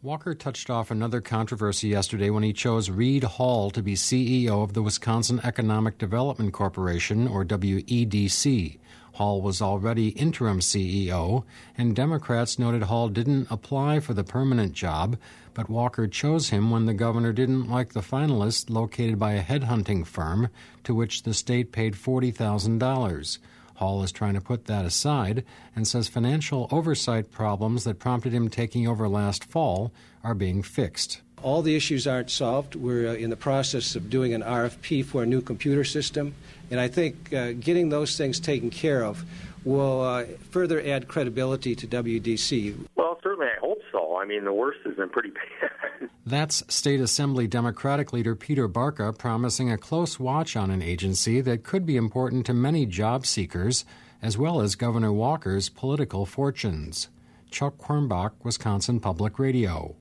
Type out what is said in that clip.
Walker touched off another controversy yesterday when he chose Reed Hall to be CEO of the Wisconsin Economic Development Corporation, or WEDC. Hall was already interim CEO, and Democrats noted Hall didn't apply for the permanent job, but Walker chose him when the governor didn't like the finalist located by a headhunting firm to which the state paid $40,000. Hall is trying to put that aside and says financial oversight problems that prompted him taking over last fall are being fixed. All the issues aren't solved. We're in the process of doing an RFP for a new computer system, and I think getting those things taken care of will further add credibility to WDC. Well, certainly I hope so. I mean, the worst has been pretty bad. That's State Assembly Democratic leader Peter Barca promising a close watch on an agency that could be important to many job seekers, as well as Governor Walker's political fortunes. Chuck Quirmbach, Wisconsin Public Radio.